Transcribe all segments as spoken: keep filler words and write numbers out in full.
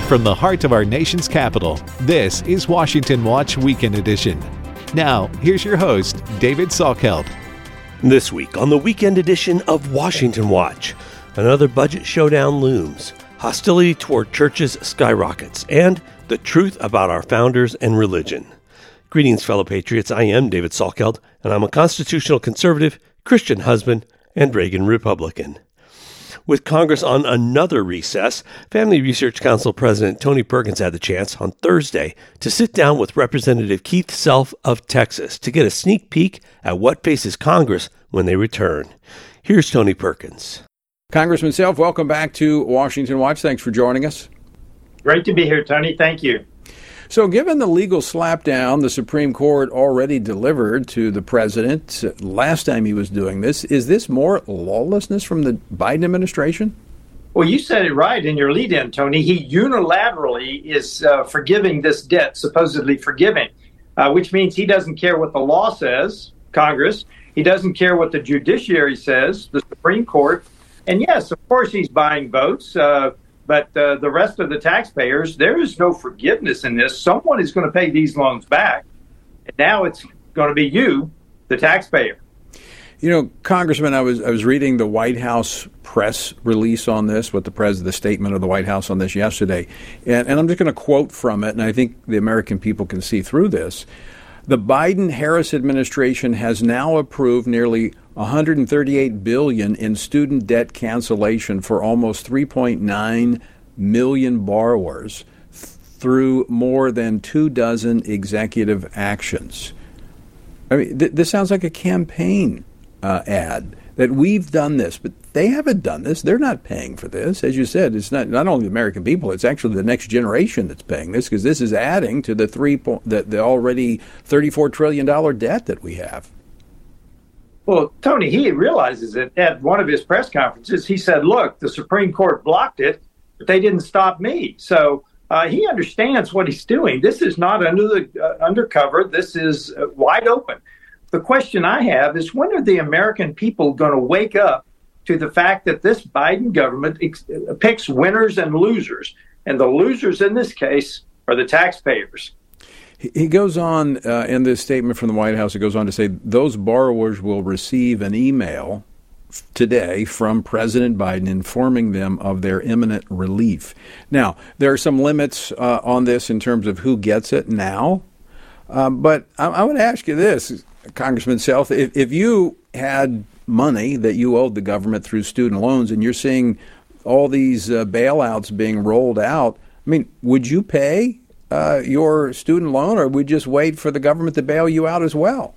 From the heart of our nation's capital, this is Washington Watch Weekend Edition. Now, here's your host, David Salkeld. This week on the Weekend Edition of Washington Watch, another budget showdown looms, hostility toward churches skyrockets, and the truth about our founders and religion. Greetings, fellow patriots. I am David Salkeld, and I'm a constitutional conservative, Christian husband, and Reagan Republican. With Congress on another recess, Family Research Council President Tony Perkins had the chance on Thursday to sit down with Representative Keith Self of Texas to get a sneak peek at what faces Congress when they return. Here's Tony Perkins. Congressman Self, welcome back to Washington Watch. Thanks for joining us. Great to be here, Tony. Thank you. So given the legal slapdown the Supreme Court already delivered to the president last time he was doing this, is this more lawlessness from the Biden administration? Well, you said it right in your lead-in, Tony. He unilaterally is uh, forgiving this debt, supposedly forgiving, uh, which means he doesn't care what the law says, Congress. He doesn't care what the judiciary says, the Supreme Court. And yes, of course, he's buying votes. Uh, But uh, the rest of the taxpayers, there is no forgiveness in this. Someone is going to pay these loans back. And now it's going to be you, the taxpayer. You know, Congressman, I was I was reading the White House press release on this, what the pres the statement of the White House on this yesterday. And, and I'm just going to quote from it, and I think the American people can see through this. The Biden-Harris administration has now approved nearly one hundred thirty-eight billion dollars in student debt cancellation for almost three point nine million borrowers through more than two dozen executive actions. I mean, th- this sounds like a campaign uh, ad that we've done this, but they haven't done this. They're not paying for this. As you said, it's not not only the American people, it's actually the next generation that's paying this, because this is adding to the three po- the, the already thirty-four trillion dollars debt that we have. Well, Tony, he realizes it at one of his press conferences. He said, look, the Supreme Court blocked it, but they didn't stop me. So uh, he understands what he's doing. This is not under the uh, undercover. This is uh, wide open. The question I have is, when are the American people going to wake up to the fact that this Biden government ex- picks winners and losers? And the losers in this case are the taxpayers. He goes on uh, in this statement from the White House, it goes on to say those borrowers will receive an email today from President Biden informing them of their imminent relief. Now, there are some limits uh, on this in terms of who gets it now. Uh, but I, I would ask you this, Congressman Self, if, if you had money that you owed the government through student loans and you're seeing all these uh, bailouts being rolled out, I mean, would you pay Uh, your student loan, or would just wait for the government to bail you out as well?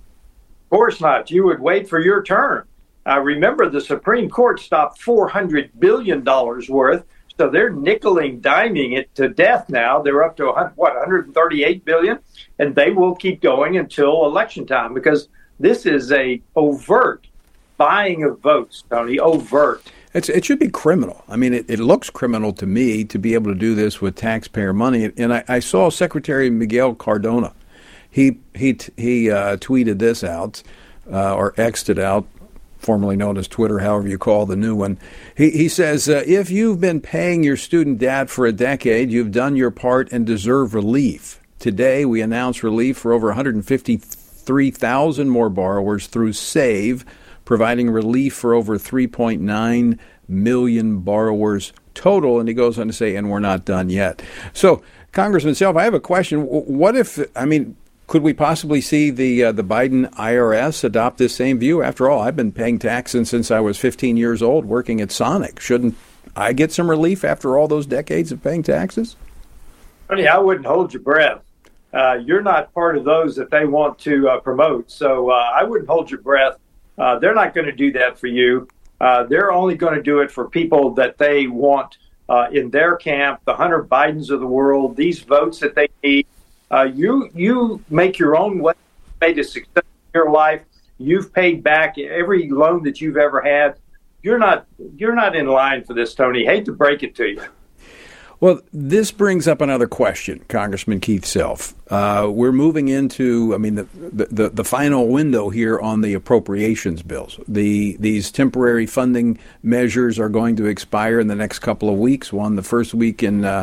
Of course not. You would wait for your turn. Uh, remember, the Supreme Court stopped four hundred billion dollars worth, so they're nickeling, diming it to death now. They're up to, what, one hundred thirty-eight billion dollars, and they will keep going until election time, because this is a overt buying of votes, Tony, overt. It's, it should be criminal. I mean, it, it looks criminal to me to be able to do this with taxpayer money. And I, I saw Secretary Miguel Cardona. He he he uh, tweeted this out, uh, or X'd it out, formerly known as Twitter, however you call the new one. He, he says, uh, if you've been paying your student debt for a decade, you've done your part and deserve relief. Today, we announce relief for over one hundred fifty-three thousand more borrowers through SAVE, providing relief for over three point nine million borrowers total. And he goes on to say, and we're not done yet. So, Congressman Self, I have a question. What if, I mean, could we possibly see the uh, the Biden I R S adopt this same view? After all, I've been paying taxes since I was fifteen years old working at Sonic. Shouldn't I get some relief after all those decades of paying taxes? Honey, I wouldn't hold your breath. Uh, you're not part of those that they want to uh, promote. So uh, I wouldn't hold your breath. Uh, they're not going to do that for you. Uh, they're only going to do it for people that they want uh, in their camp, the Hunter Bidens of the world, these votes that they need. Uh, you you make your own way, made a success in your life. You've paid back every loan that you've ever had. You're not you're not in line for this, Tony. Hate to break it to you. Well, this brings up another question, Congressman Keith Self. Uh, we're moving into, I mean, the, the the final window here on the appropriations bills. The these temporary funding measures are going to expire in the next couple of weeks. One, the first week in uh,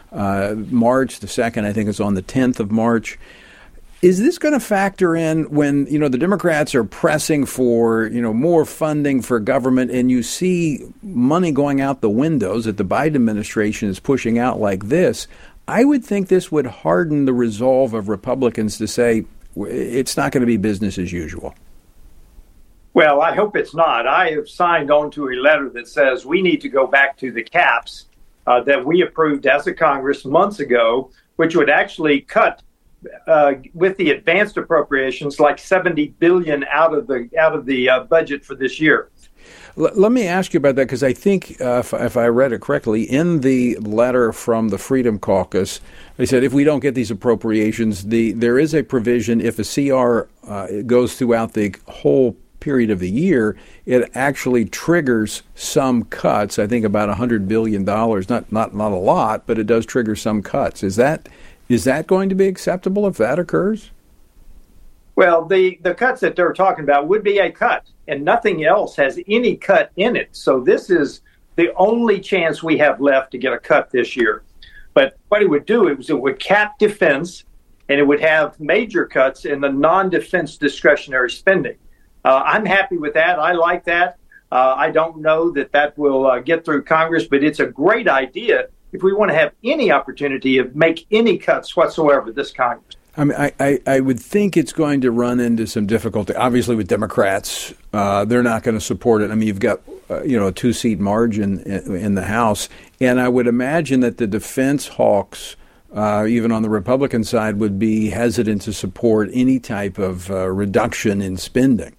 uh, March. The second, I think, is on the tenth of March. Is this going to factor in when, you know, the Democrats are pressing for, you know, more funding for government, and you see money going out the windows that the Biden administration is pushing out like this? I would think this would harden the resolve of Republicans to say it's not going to be business as usual. Well, I hope it's not. I have signed on to a letter that says we need to go back to the caps uh, that we approved as a Congress months ago, which would actually cut uh, with the advanced appropriations like seventy billion dollars out of the out of the uh, budget for this year. L- let me ask you about that, because I think, uh, if, if I read it correctly, in the letter from the Freedom Caucus, they said if we don't get these appropriations, the there is a provision if a C R uh, goes throughout the whole period of the year, it actually triggers some cuts. I think about one hundred billion dollars, not not not a lot, but it does trigger some cuts. Is that is that going to be acceptable if that occurs? Well, the, the cuts that they're talking about would be a cut, and nothing else has any cut in it. So this is the only chance we have left to get a cut this year. But what it would do is it would cap defense, and it would have major cuts in the non-defense discretionary spending. Uh, I'm happy with that. I like that. Uh, I don't know that that will uh, get through Congress, but it's a great idea if we want to have any opportunity of make any cuts whatsoever this Congress. I mean, I, I, I would think it's going to run into some difficulty. Obviously, with Democrats, uh, they're not going to support it. I mean, you've got uh, you know a two-seat margin in, in the House, and I would imagine that the defense hawks, uh, even on the Republican side, would be hesitant to support any type of uh, reduction in spending.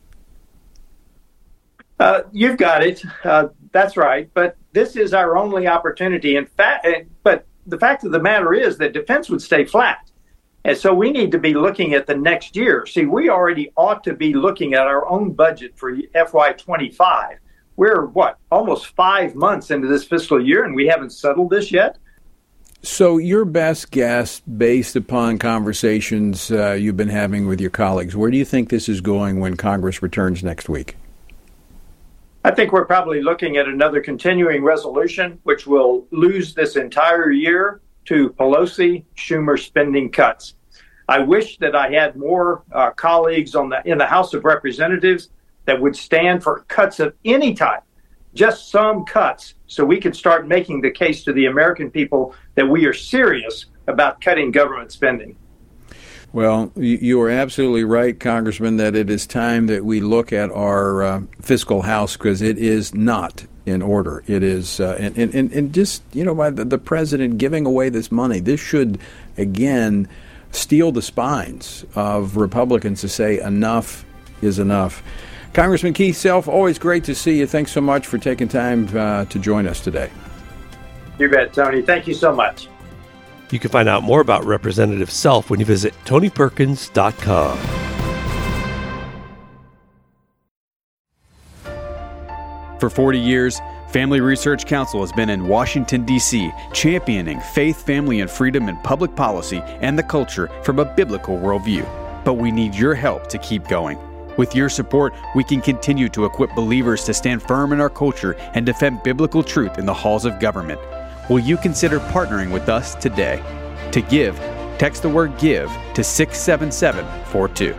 Uh, you've got it. Uh, that's right. But this is our only opportunity. In fact, but the fact of the matter is that defense would stay flat. And so we need to be looking at the next year. See, we already ought to be looking at our own budget for F Y twenty-five. We're, what, almost five months into this fiscal year, and we haven't settled this yet? So your best guess, based upon conversations uh, you've been having with your colleagues, where do you think this is going when Congress returns next week? I think we're probably looking at another continuing resolution, which will lose this entire year to Pelosi, Schumer spending cuts. I wish that I had more uh, colleagues on the in the House of Representatives that would stand for cuts of any type, just some cuts, so we could start making the case to the American people that we are serious about cutting government spending. Well, you are absolutely right, Congressman, that it is time that we look at our uh, fiscal house, because it is not in order. It is, uh, and, and, and just, you know, by the, the president giving away this money, this should, again, steel the spines of Republicans to say enough is enough. Congressman Keith Self, always great to see you. Thanks so much for taking time uh, to join us today. You bet, Tony. Thank you so much. You can find out more about Representative Self when you visit tony perkins dot com. For forty years, Family Research Council has been in Washington, D C, championing faith, family, and freedom in public policy and the culture from a biblical worldview. But we need your help to keep going. With your support, we can continue to equip believers to stand firm in our culture and defend biblical truth in the halls of government. Will you consider partnering with us today? To give, text the word GIVE to six seven seven four two.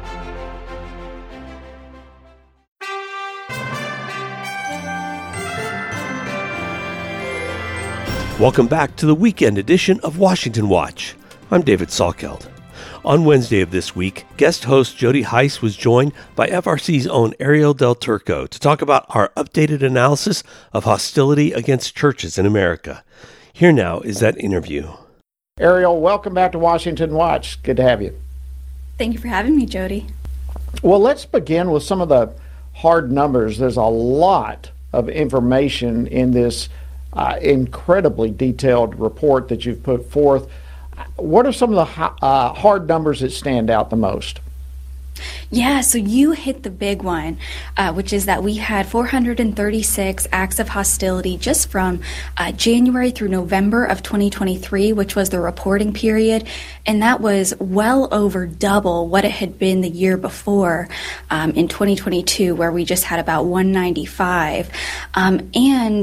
Welcome back to the weekend edition of Washington Watch. I'm David Salkeld. On Wednesday of this week, guest host Jody Heiss was joined by F R C's own Ariel Del Turco to talk about our updated analysis of hostility against churches in America. Here now is that interview. Ariel, welcome back to Washington Watch. Good to have you. Thank you for having me, Jody. Well, let's begin with some of the hard numbers. There's a lot of information in this uh, incredibly detailed report that you've put forth. What are some of the uh, hard numbers that stand out the most? Yeah, so you hit the big one, uh, which is that we had four hundred thirty-six acts of hostility just from uh, January through November of twenty twenty-three, which was the reporting period, and that was well over double what it had been the year before um, in twenty twenty-two, where we just had about one ninety-five. Um, and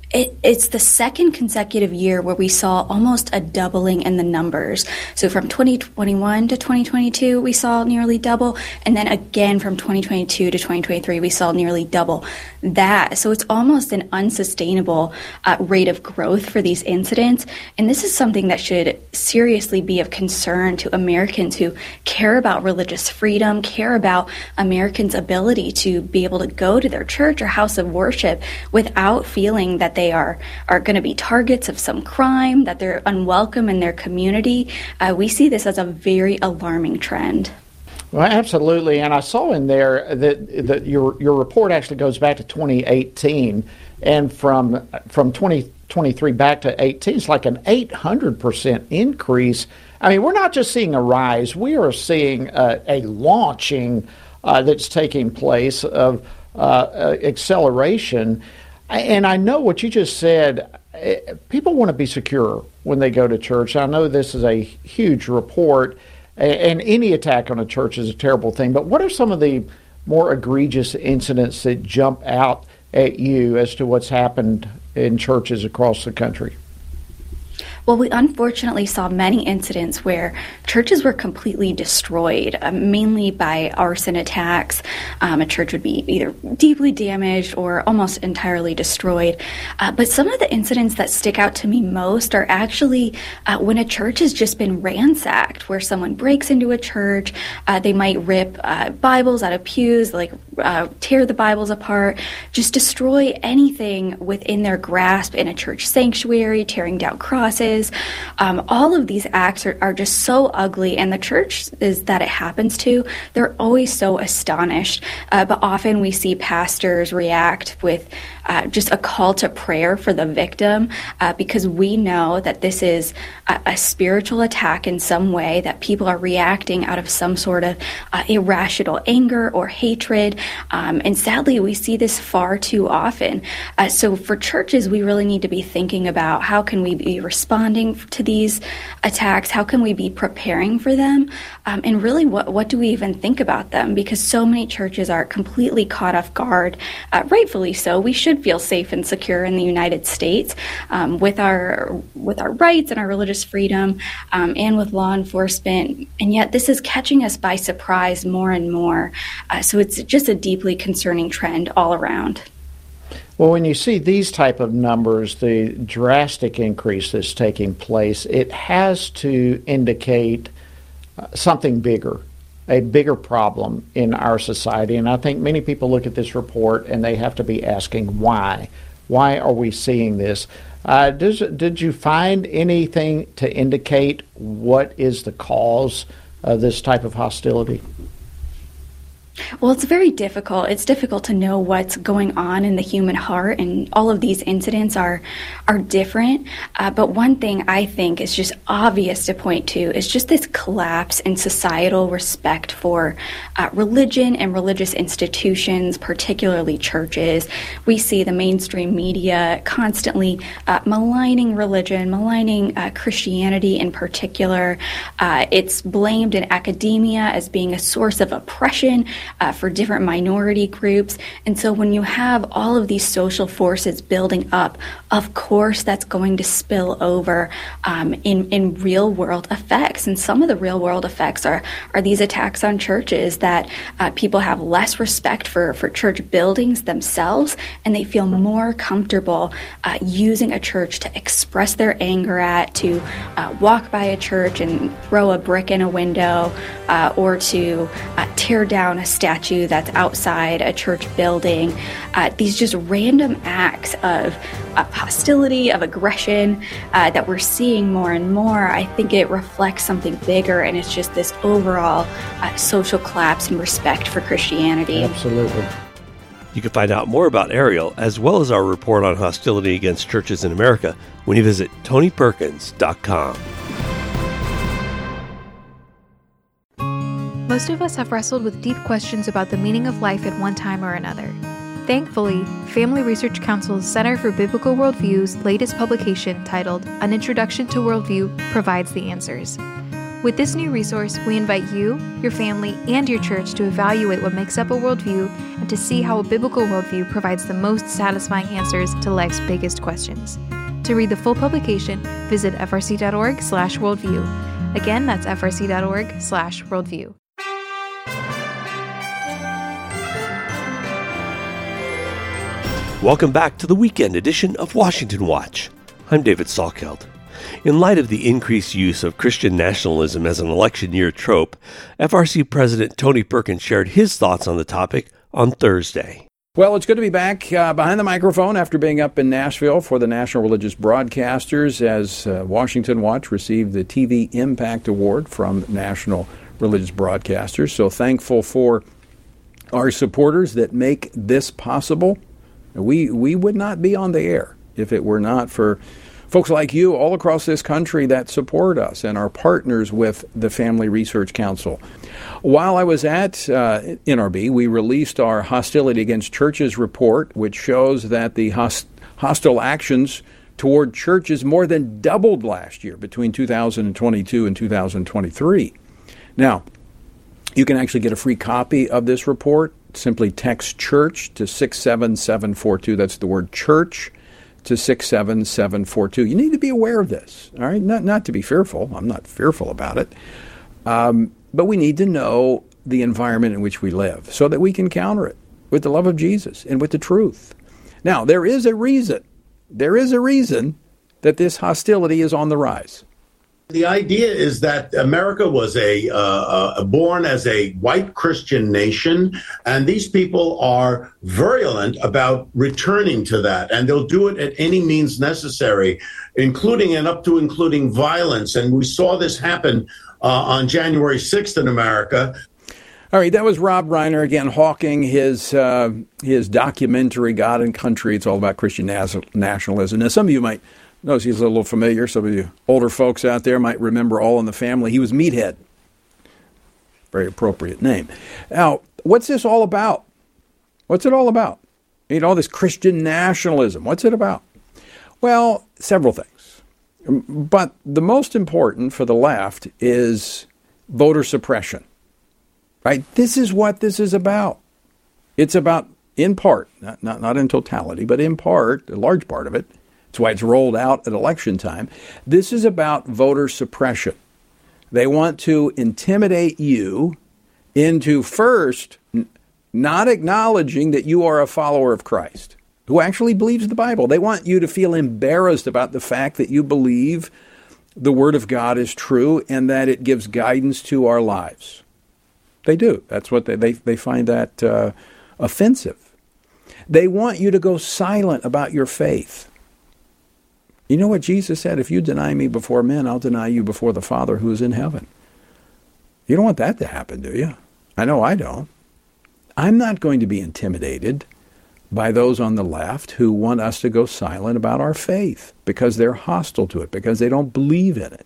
It, it's the second consecutive year where we saw almost a doubling in the numbers. So from twenty twenty-one to twenty twenty-two, we saw nearly double. And then again from twenty twenty-two to twenty twenty-three, we saw nearly double that. So it's almost an unsustainable uh, rate of growth for these incidents. And this is something that should seriously be of concern to Americans who care about religious freedom, care about Americans' ability to be able to go to their church or house of worship without feeling that they are, are going to be targets of some crime, that they're unwelcome in their community. Uh, we see this as a very alarming trend. Well, absolutely. And I saw in there that, that your your report actually goes back to twenty eighteen, and from from twenty twenty-three back to eighteen, it's like an eight hundred percent increase. I mean, we're not just seeing a rise, we are seeing a, a launching uh, that's taking place of uh, uh, acceleration. And I know what you just said, people want to be secure when they go to church. I know this is a huge report, and any attack on a church is a terrible thing, but what are some of the more egregious incidents that jump out at you as to what's happened in churches across the country? Well, we unfortunately saw many incidents where churches were completely destroyed, uh, mainly by arson attacks. Um, a church would be either deeply damaged or almost entirely destroyed. Uh, but some of the incidents that stick out to me most are actually uh, when a church has just been ransacked, where someone breaks into a church, uh, they might rip uh, Bibles out of pews, like uh, tear the Bibles apart, just destroy anything within their grasp in a church sanctuary, tearing down crosses. Um, all of these acts are, are just so ugly, and the churches that it happens to, they're always so astonished. Uh, but often we see pastors react with uh, just a call to prayer for the victim, uh, because we know that this is a, a spiritual attack in some way, that people are reacting out of some sort of uh, irrational anger or hatred. Um, and sadly, we see this far too often. Uh, so for churches, we really need to be thinking about how can we be responding to these attacks? How can we be preparing for them? Um, and really, what, what do we even think about them? Because so many churches are completely caught off guard, uh, rightfully so. We should feel safe and secure in the United States um, with our with our rights and our religious freedom um, and with law enforcement. And yet this is catching us by surprise more and more. Uh, so it's just a deeply concerning trend all around. Well, when you see these type of numbers, the drastic increase that's taking place, it has to indicate something bigger, a bigger problem in our society. And I think many people look at this report and they have to be asking why. Why are we seeing this? Uh, does, did you find anything to indicate what is the cause of this type of hostility? Well, it's very difficult. It's difficult to know what's going on in the human heart, and all of these incidents are are different. Uh, but one thing I think is just obvious to point to is just this collapse in societal respect for uh, religion and religious institutions, particularly churches. We see the mainstream media constantly uh, maligning religion, maligning uh, Christianity in particular. Uh, it's blamed in academia as being a source of oppression Uh, for different minority groups. And so when you have all of these social forces building up, of course that's going to spill over um, in, in real world effects. And some of the real world effects are, are these attacks on churches, that uh, people have less respect for, for church buildings themselves, and they feel more comfortable uh, using a church to express their anger at, to uh, walk by a church and throw a brick in a window, uh, or to uh, tear down a statue that's outside a church building. Uh, these just random acts of, of hostility, of aggression uh, that we're seeing more and more. I think it reflects something bigger, and it's just this overall uh, social collapse in respect for Christianity. Absolutely. You can find out more about Ariel, as well as our report on hostility against churches in America, when you visit tony perkins dot com. Most of us have wrestled with deep questions about the meaning of life at one time or another. Thankfully, Family Research Council's Center for Biblical Worldview's latest publication, titled An Introduction to Worldview, provides the answers. With this new resource, we invite you, your family, and your church to evaluate what makes up a worldview and to see how a biblical worldview provides the most satisfying answers to life's biggest questions. To read the full publication, visit frc.org slash worldview. Again, that's frc.org slash worldview. Welcome back to the weekend edition of Washington Watch. I'm David Salkeld. In light of the increased use of Christian nationalism as an election year trope, F R C President Tony Perkins shared his thoughts on the topic on Thursday. Well, it's good to be back uh, behind the microphone after being up in Nashville for the National Religious Broadcasters as uh, Washington Watch received the T V Impact Award from National Religious Broadcasters. So thankful for our supporters that make this possible. We, we would not be on the air if it were not for folks like you all across this country that support us and are partners with the Family Research Council. While I was at uh, N R B, we released our Hostility Against Churches report, which shows that the host- hostile actions toward churches more than doubled last year between two thousand twenty-two and two thousand twenty-three. Now, you can actually get a free copy of this report. Simply text CHURCH to six seven seven four two. That's the word CHURCH to six seven seven four two. You need to be aware of this, all right? Not not to be fearful. I'm not fearful about it. Um, but we need to know the environment in which we live so that we can counter it with the love of Jesus and with the truth. Now, there is a reason. There is a reason that this hostility is on the rise. The idea is that America was a uh, uh, born as a white Christian nation, and these people are virulent about returning to that, and they'll do it at any means necessary, including and up to including violence. And we saw this happen uh, on January sixth in America. All right, that was Rob Reiner again hawking his uh, his documentary God and Country. It's all about Christian nas- nationalism. Now, some of you might notice he's a little familiar. Some of you older folks out there might remember All in the Family. He was Meathead. Very appropriate name. Now, what's this all about? What's it all about? You know, all this Christian nationalism. What's it about? Well, several things. But the most important for the left is voter suppression. Right? This is what this is about. It's about, in part, not, not, not in totality, but in part, a large part of it. That's why it's rolled out at election time. This is about voter suppression. They want to intimidate you into first n- not acknowledging that you are a follower of Christ, who actually believes the Bible. They want you to feel embarrassed about the fact that you believe the Word of God is true and that it gives guidance to our lives. They do. That's what they, they, they find that uh, offensive. They want you to go silent about your faith. You know what Jesus said? If you deny me before men, I'll deny you before the Father who is in heaven. You don't want that to happen, do you? I know I don't. I'm not going to be intimidated by those on the left who want us to go silent about our faith because they're hostile to it, because they don't believe in it.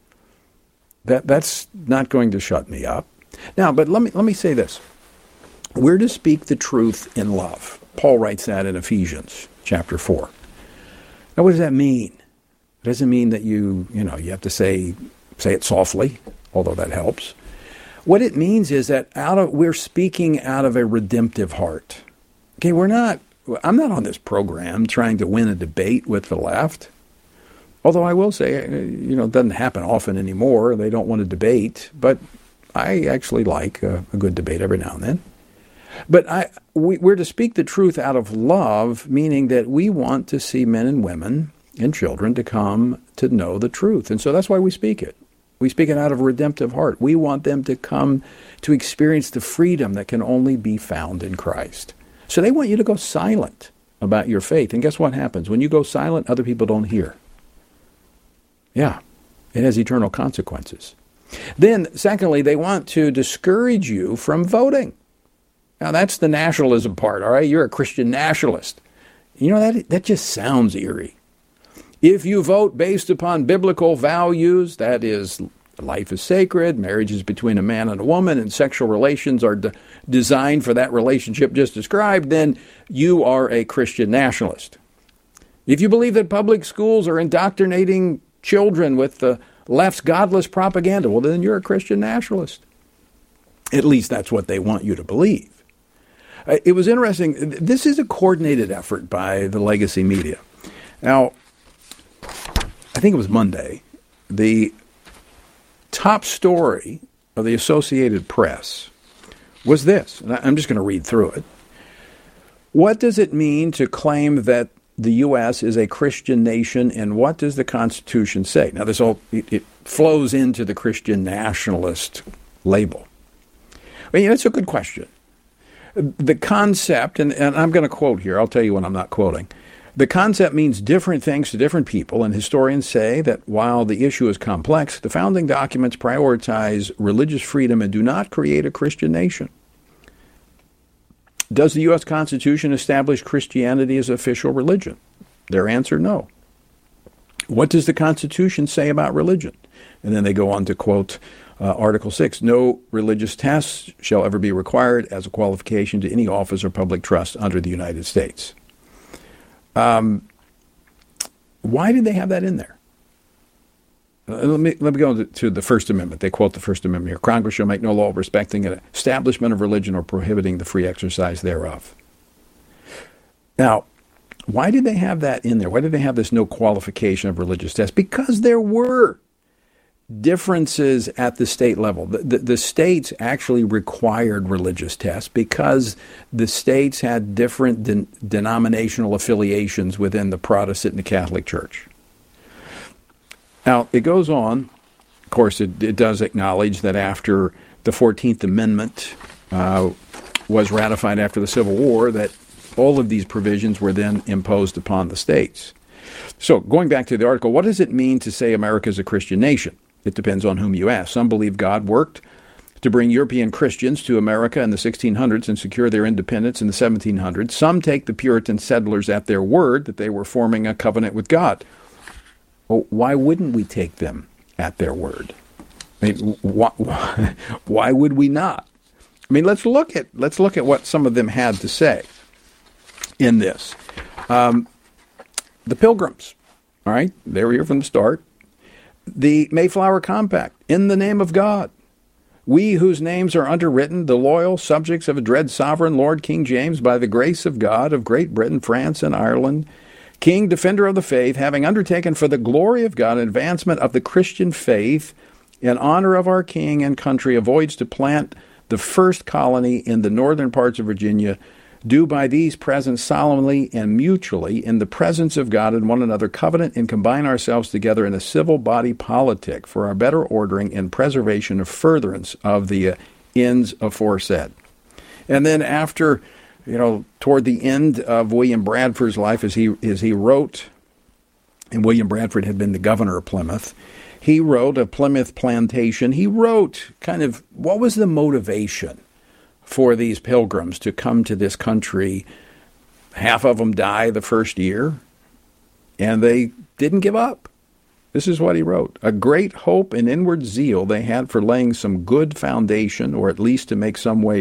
That that's not going to shut me up. Now, but let me let me say this. We're to speak the truth in love. Paul writes that in Ephesians chapter four. Now, what does that mean? It doesn't mean that you, you know, you have to say say it softly, although that helps. What it means is that out of we're speaking out of a redemptive heart. Okay, we're not. I'm not on this program trying to win a debate with the left. Although I will say, you know, it doesn't happen often anymore. They don't want to debate, but I actually like a, a good debate every now and then. But I, we, we're to speak the truth out of love, meaning that we want to see men and women and children to come to know the truth. And so that's why we speak it. We speak it out of a redemptive heart. We want them to come to experience the freedom that can only be found in Christ. So they want you to go silent about your faith. And guess what happens? When you go silent, other people don't hear. Yeah, it has eternal consequences. Then, secondly, they want to discourage you from voting. Now, that's the nationalism part, all right? You're a Christian nationalist. You know, that that just sounds eerie. If you vote based upon biblical values, that is, life is sacred, marriage is between a man and a woman, and sexual relations are de- designed for that relationship just described, then you are a Christian nationalist. If you believe that public schools are indoctrinating children with the left's godless propaganda. Well, then you're a Christian nationalist. At least that's what they want you to believe. Uh, it was interesting. This is a coordinated effort by the legacy media. Now, I think it was Monday, the top story of the Associated Press was this, and I'm just going to read through it. What does it mean to claim that the U S is a Christian nation, and what does the Constitution say? Now, this all it, it flows into the Christian nationalist label. I mean, that's a good question. The concept, and, and I'm going to quote here, I'll tell you when I'm not quoting. The concept means different things to different people, and historians say that while the issue is complex, the founding documents prioritize religious freedom and do not create a Christian nation. Does the U S Constitution establish Christianity as official religion? Their answer, no. What does the Constitution say about religion? And then they go on to quote uh, Article six, no religious tests shall ever be required as a qualification to any office or public trust under the United States. Um, why did they have that in there? Uh, let me let me go to, to the First Amendment. They quote the First Amendment here. Congress shall make no law respecting an establishment of religion or prohibiting the free exercise thereof. Now, why did they have that in there? Why did they have this no qualification of religious tests? Because there were differences at the state level. The, the, the states actually required religious tests because the states had different den- denominational affiliations within the Protestant and the Catholic Church. Now, it goes on. Of course, it, it does acknowledge that after the fourteenth Amendment uh, was ratified after the Civil War, that all of these provisions were then imposed upon the states. So, going back to the article, what does it mean to say America is a Christian nation? It depends on whom you ask. Some believe God worked to bring European Christians to America in the sixteen hundreds and secure their independence in the seventeen hundrds. Some take the Puritan settlers at their word that they were forming a covenant with God. Well, why wouldn't we take them at their word? I mean, why, why would we not? I mean, let's look at let's look at what some of them had to say in this. Um, the Pilgrims, all right, they were here from the start. The Mayflower Compact, in the name of God. We whose names are underwritten, the loyal subjects of a dread sovereign, Lord King James, by the grace of God of Great Britain, France, and Ireland, King, defender of the faith, having undertaken for the glory of God and advancement of the Christian faith, in honor of our king and country, avoids to plant the first colony in the northern parts of Virginia, do by these present solemnly and mutually in the presence of God and one another covenant and combine ourselves together in a civil body politic for our better ordering and preservation of furtherance of the uh, ends aforesaid. And then after, you know, toward the end of William Bradford's life, as he as he wrote, and William Bradford had been the governor of Plymouth, he wrote a Plymouth Plantation. He wrote kind of what was the motivation for these pilgrims to come to this country. Half of them die the first year, and they didn't give up. This is what he wrote. A great hope and inward zeal they had for laying some good foundation, or at least to make some way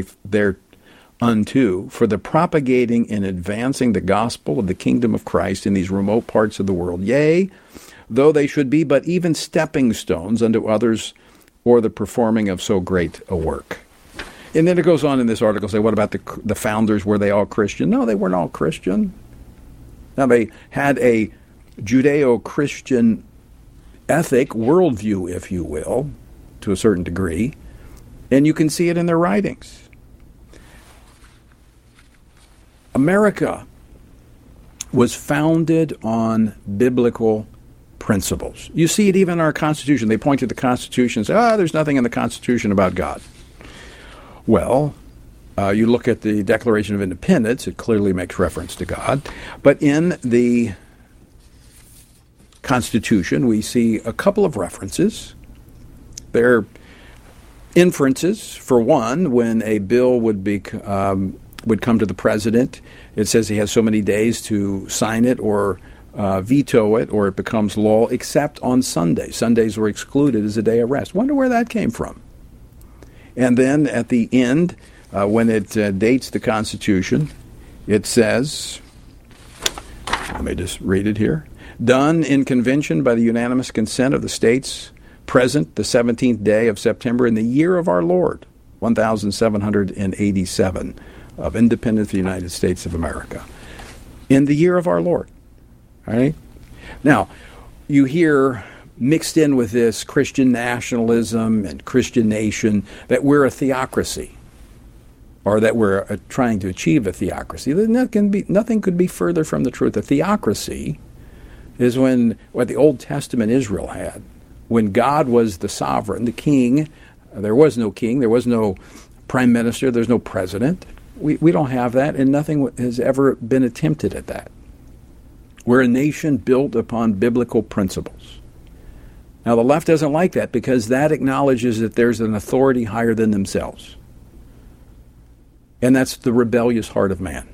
thereunto, for the propagating and advancing the gospel of the kingdom of Christ in these remote parts of the world. Yea, though they should be but even stepping stones unto others, or the performing of so great a work. And then it goes on in this article, say, what about the the founders? Were they all Christian? No, they weren't all Christian. Now, they had a Judeo-Christian ethic, worldview, if you will, to a certain degree, and you can see it in their writings. America was founded on biblical principles. You see it even in our Constitution. They point to the Constitution and say, ah, oh, there's nothing in the Constitution about God. Well, uh, you look at the Declaration of Independence, it clearly makes reference to God. But in the Constitution, we see a couple of references. There are inferences. For one, when a bill would be um, would come to the president, it says he has so many days to sign it or uh, veto it, or it becomes law, except on Sunday. Sundays were excluded as a day of rest. Wonder where that came from. And then at the end, uh, when it uh, dates the Constitution, it says, let me just read it here, done in convention by the unanimous consent of the states present the seventeenth day of September in the year of our Lord, one thousand seven hundred eighty-seven of independence of the United States of America. In the year of our Lord. All right? Now, you hear mixed in with this Christian nationalism and Christian nation that we're a theocracy, or that we're uh, trying to achieve a theocracy. That can be, nothing could be further from the truth. A theocracy is when what the Old Testament Israel had, when God was the sovereign, the king. There was no king, there was no prime minister, there's no president. We, we don't have that, and nothing has ever been attempted at that. We're a nation built upon biblical principles. Now, the left doesn't like that because that acknowledges that there's an authority higher than themselves. And that's the rebellious heart of man.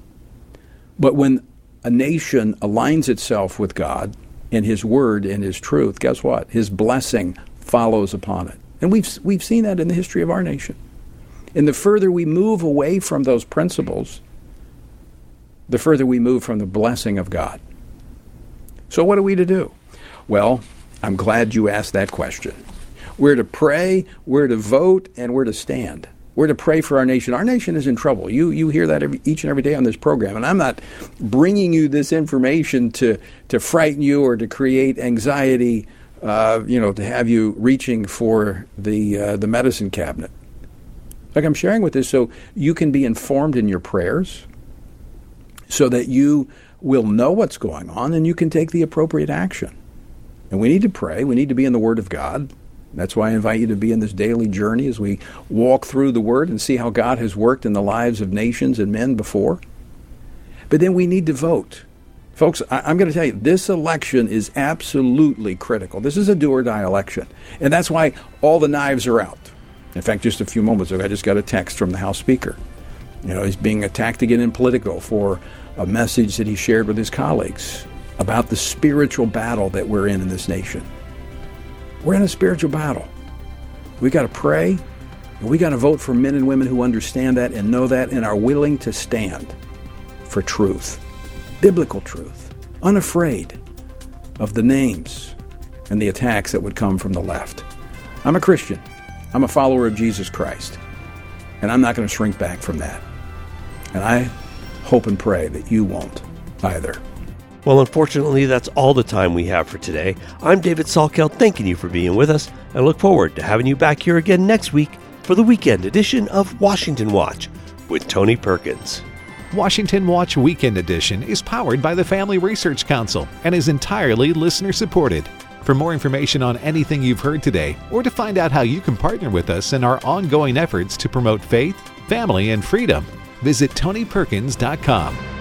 But when a nation aligns itself with God and His Word and His truth, guess what? His blessing follows upon it. And we've we've seen that in the history of our nation. And the further we move away from those principles, the further we move from the blessing of God. So what are we to do? Well, I'm glad you asked that question. We're to pray, we're to vote, and we're to stand. We're to pray for our nation. Our nation is in trouble. You you hear that every, each and every day on this program. And I'm not bringing you this information to, to frighten you or to create anxiety, uh, you know, to have you reaching for the uh, the medicine cabinet. Like, I'm sharing with this so you can be informed in your prayers, so that you will know what's going on and you can take the appropriate action. And we need to pray. We need to be in the Word of God. That's why I invite you to be in this daily journey as we walk through the Word and see how God has worked in the lives of nations and men before. But then we need to vote. Folks, I- I'm going to tell you, this election is absolutely critical. This is a do-or-die election. And that's why all the knives are out. In fact, just a few moments ago, I just got a text from the House Speaker. You know, he's being attacked again in Politico for a message that he shared with his colleagues about the spiritual battle that we're in in this nation. We're in a spiritual battle. We got to pray, and we got to vote for men and women who understand that and know that and are willing to stand for truth, biblical truth, unafraid of the names and the attacks that would come from the left. I'm a Christian. I'm a follower of Jesus Christ, and I'm not going to shrink back from that. And I hope and pray that you won't either. Well, unfortunately, that's all the time we have for today. I'm David Salkeld, thanking you for being with us, and look forward to having you back here again next week for the weekend edition of Washington Watch with Tony Perkins. Washington Watch Weekend Edition is powered by the Family Research Council and is entirely listener-supported. For more information on anything you've heard today, or to find out how you can partner with us in our ongoing efforts to promote faith, family, and freedom, visit tony perkins dot com.